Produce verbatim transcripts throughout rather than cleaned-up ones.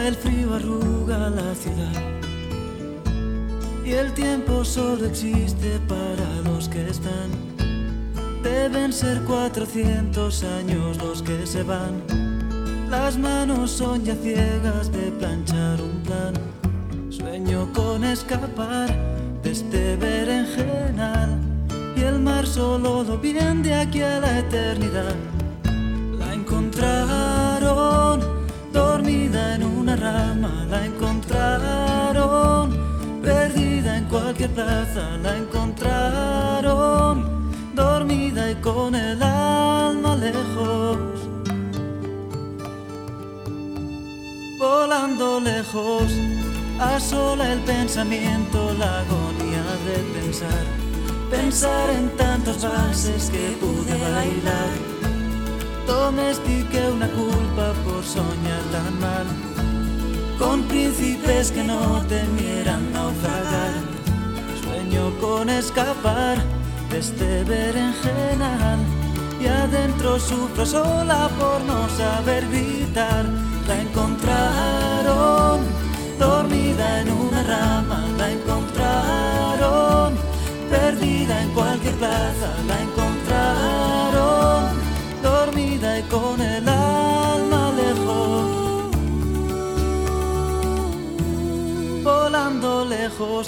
el frío arruga la ciudad y el tiempo solo existe para los que están. Deben ser cuatrocientos años los que se van. Las manos son ya ciegas de planchar un plan. Sueño con escapar de este berenjenal y el mar solo lo bien de aquí a la eternidad. La encontraron dormida en una rama, la encontraron perdida en cualquier plaza, la encontraron dormida y con el alma lejos, volando lejos, asola el pensamiento, la agonía de pensar, pensar en tantos valses que pude bailar. Domestiqué una culpa por soñar tan mal, con príncipes que no temieran naufragar. Sueño con escapar de este berenjenal y adentro sufro sola por no saber gritar. La encontraron dormida en una rama, la encontraron perdida en cualquier plaza, la encontraron dormida y con el alma lejos, volando lejos.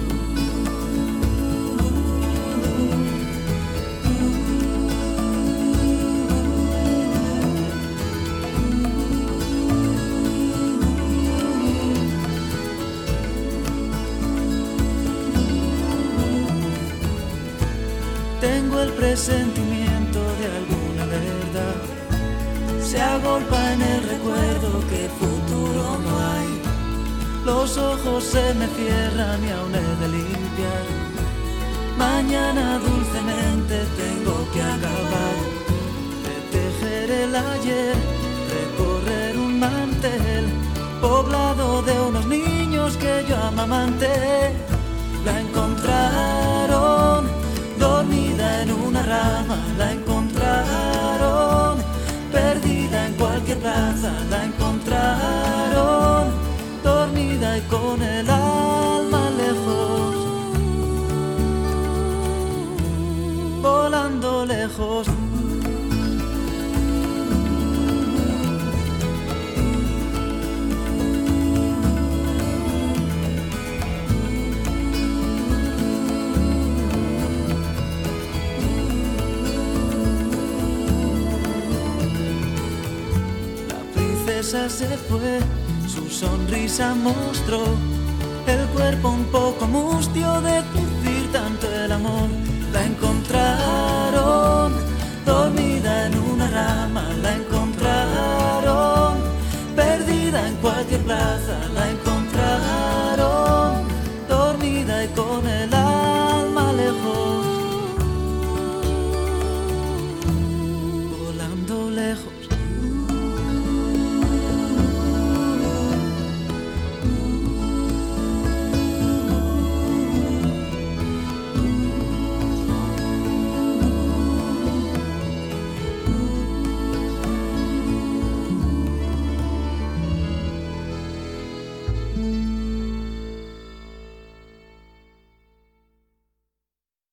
Tengo el presentimiento de alguna verdad, se agolpa en el recuerdo que futuro no hay. Los ojos se me cierran y aún he de limpiar. Mañana dulcemente tengo que acabar de tejer el ayer, recorrer un mantel poblado de unos niños que yo amamanté. La encontraron dormida en una rama, la encontraron perdida en cualquier plaza, la encontraron dormida y con el alma lejos, volando lejos. Se fue, su sonrisa mostró el cuerpo un poco mustio de lucir tanto el amor. La encontraron dormida en una rama, la encontraron perdida en cualquier plaza, la